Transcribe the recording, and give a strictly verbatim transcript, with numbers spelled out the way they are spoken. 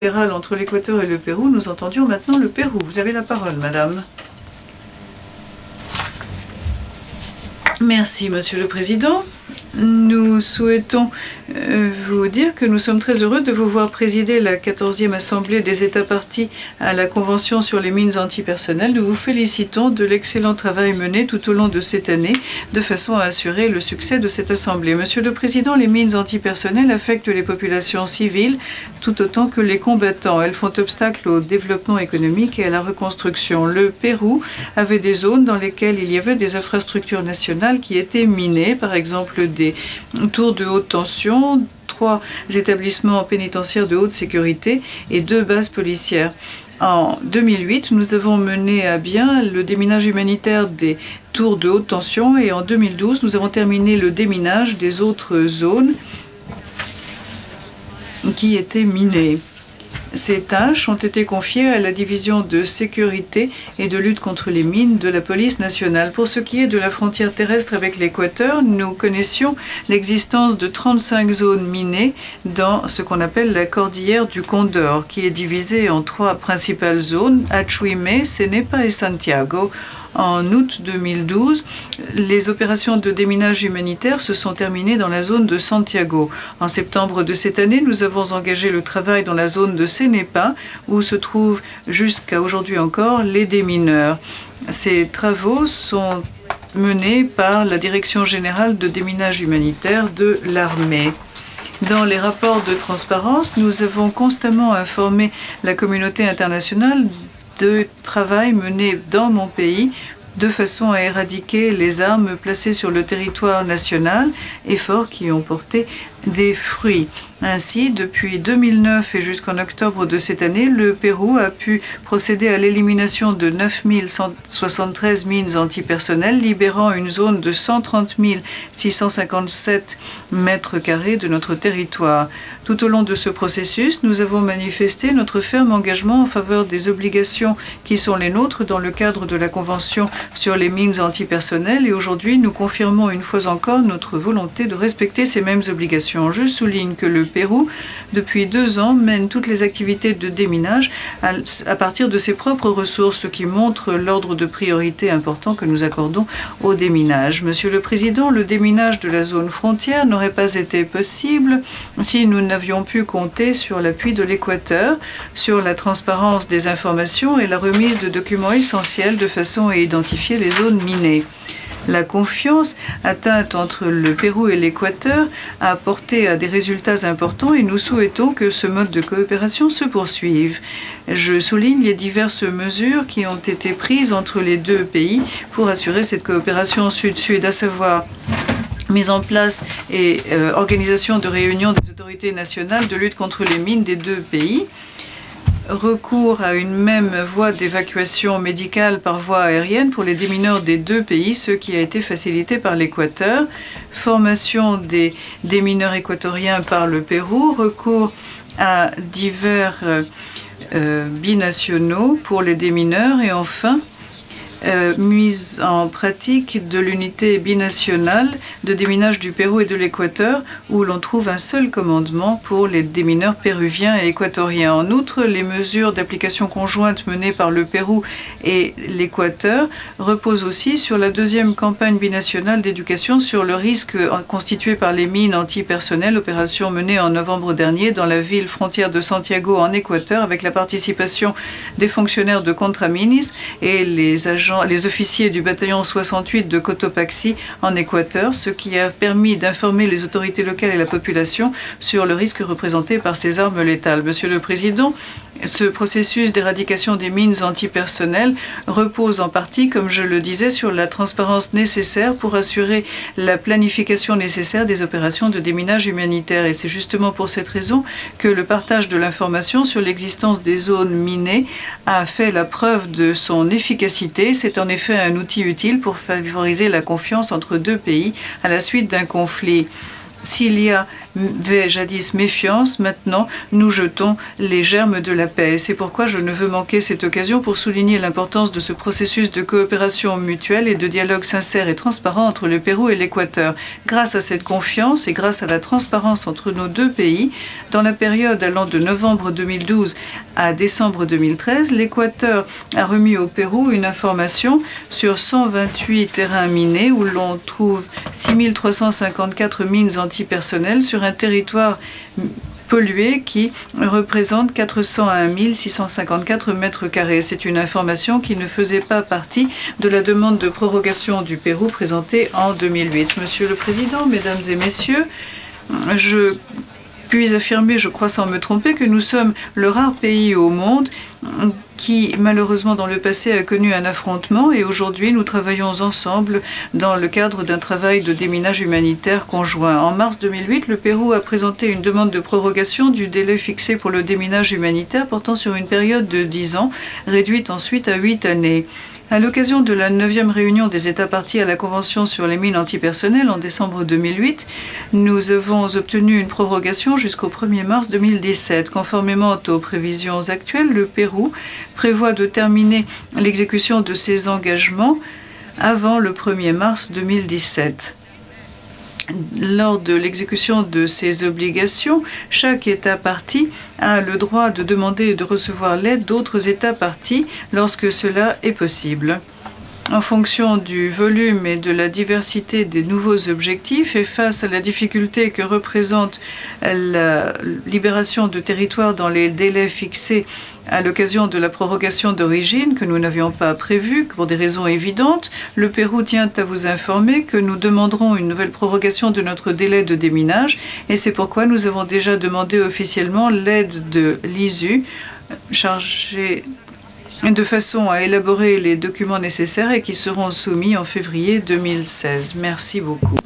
bilatérale entre l'Équateur et le Pérou, nous entendions maintenant le Pérou. Vous avez la parole, madame. Merci, Monsieur le Président. Nous souhaitons euh, vous dire que nous sommes très heureux de vous voir présider la quatorzième Assemblée des États parties à la Convention sur les mines antipersonnelles. Nous vous félicitons de l'excellent travail mené tout au long de cette année de façon à assurer le succès de cette Assemblée. Monsieur le Président, les mines antipersonnelles affectent les populations civiles tout autant que les combattants. Elles font obstacle au développement économique et à la reconstruction. Le Pérou avait des zones dans lesquelles il y avait des infrastructures nationales qui étaient minées, par exemple des des tours de haute tension, trois établissements pénitentiaires de haute sécurité et deux bases policières. En deux mille huit, nous avons mené à bien le déminage humanitaire des tours de haute tension et en deux mille douze, nous avons terminé le déminage des autres zones qui étaient minées. Ces tâches ont été confiées à la division de sécurité et de lutte contre les mines de la police nationale. Pour ce qui est de la frontière terrestre avec l'Équateur, nous connaissions l'existence de trente-cinq zones minées dans ce qu'on appelle la cordillère du Condor, qui est divisée en trois principales zones, Achuime, Cenepa et Santiago. En août deux mille douze, les opérations de déminage humanitaire se sont terminées dans la zone de Santiago. En septembre de cette année, nous avons engagé le travail dans la zone de Cenepa, où se trouvent jusqu'à aujourd'hui encore les démineurs. Ces travaux sont menés par la Direction générale de déminage humanitaire de l'armée. Dans les rapports de transparence, nous avons constamment informé la communauté internationale de travail mené dans mon pays de façon à éradiquer les armes placées sur le territoire national, efforts qui ont porté des fruits. Ainsi, depuis deux mille neuf et jusqu'en octobre de cette année, le Pérou a pu procéder à l'élimination de neuf mille cent soixante-treize mines antipersonnelles, libérant une zone de cent trente mille six cent cinquante-sept mètres carrés de notre territoire. Tout au long de ce processus, nous avons manifesté notre ferme engagement en faveur des obligations qui sont les nôtres dans le cadre de la Convention sur les mines antipersonnelles et aujourd'hui, nous confirmons une fois encore notre volonté de respecter ces mêmes obligations. Je souligne que le Pérou, depuis deux ans, mène toutes les activités de déminage à, à partir de ses propres ressources, ce qui montre l'ordre de priorité important que nous accordons au déminage. Monsieur le Président, le déminage de la zone frontière n'aurait pas été possible si nous n'avions pu compter sur l'appui de l'Équateur, sur la transparence des informations et la remise de documents essentiels de façon à identifier les zones minées. La confiance atteinte entre le Pérou et l'Équateur a apporté à des résultats importants et nous souhaitons que ce mode de coopération se poursuive. Je souligne les diverses mesures qui ont été prises entre les deux pays pour assurer cette coopération sud-sud, à savoir mise en place et euh, organisation de réunions des autorités nationales de lutte contre les mines des deux pays, recours à une même voie d'évacuation médicale par voie aérienne pour les démineurs des deux pays, ce qui a été facilité par l'Équateur, formation des démineurs équatoriens par le Pérou, recours à divers euh, euh, binationaux pour les démineurs et enfin Euh, mise en pratique de l'unité binationale de déminage du Pérou et de l'Équateur, où l'on trouve un seul commandement pour les démineurs péruviens et équatoriens. En outre, les mesures d'application conjointe menées par le Pérou et l'Équateur reposent aussi sur la deuxième campagne binationale d'éducation sur le risque constitué par les mines antipersonnelles, opération menée en novembre dernier dans la ville frontière de Santiago en Équateur, avec la participation des fonctionnaires de Contraminis et les agents les officiers du bataillon soixante-huit de Cotopaxi en Équateur, ce qui a permis d'informer les autorités locales et la population sur le risque représenté par ces armes létales. Monsieur le Président, ce processus d'éradication des mines antipersonnelles repose en partie, comme je le disais, sur la transparence nécessaire pour assurer la planification nécessaire des opérations de déminage humanitaire. Et c'est justement pour cette raison que le partage de l'information sur l'existence des zones minées a fait la preuve de son efficacité. C'est en effet un outil utile pour favoriser la confiance entre deux pays à la suite d'un conflit. S'il y a avait jadis méfiance, maintenant nous jetons les germes de la paix. C'est pourquoi je ne veux manquer cette occasion pour souligner l'importance de ce processus de coopération mutuelle et de dialogue sincère et transparent entre le Pérou et l'Équateur. Grâce à cette confiance et grâce à la transparence entre nos deux pays, dans la période allant de novembre deux mille douze à décembre deux mille treize, l'Équateur a remis au Pérou une information sur cent vingt-huit terrains minés où l'on trouve six mille trois cent cinquante-quatre mines antipersonnelles sur un territoire pollué qui représente quatre cent un mille six cent cinquante-quatre mètres carrés. C'est une information qui ne faisait pas partie de la demande de prorogation du Pérou présentée en deux mille huit. Monsieur le Président, Mesdames et Messieurs, je puis affirmer, je crois sans me tromper, que nous sommes le rare pays au monde qui, malheureusement, dans le passé, a connu un affrontement et aujourd'hui, nous travaillons ensemble dans le cadre d'un travail de déminage humanitaire conjoint. En mars deux mille huit, le Pérou a présenté une demande de prorogation du délai fixé pour le déminage humanitaire portant sur une période de dix ans, réduite ensuite à huit années. À l'occasion de la neuvième réunion des États partis à la Convention sur les mines antipersonnelles en décembre deux mille huit, nous avons obtenu une prorogation jusqu'au premier mars deux mille dix-sept. Conformément aux prévisions actuelles, le Pérou prévoit de terminer l'exécution de ses engagements avant le premier mars deux mille dix-sept. Lors de l'exécution de ces obligations, chaque État parti a le droit de demander et de recevoir l'aide d'autres États partis lorsque cela est possible. En fonction du volume et de la diversité des nouveaux objectifs et face à la difficulté que représente la libération de territoires dans les délais fixés à l'occasion de la prorogation d'origine que nous n'avions pas prévue pour des raisons évidentes, le Pérou tient à vous informer que nous demanderons une nouvelle prorogation de notre délai de déminage et c'est pourquoi nous avons déjà demandé officiellement l'aide de l'I S U chargée de façon à élaborer les documents nécessaires et qui seront soumis en février deux mille seize. Merci beaucoup.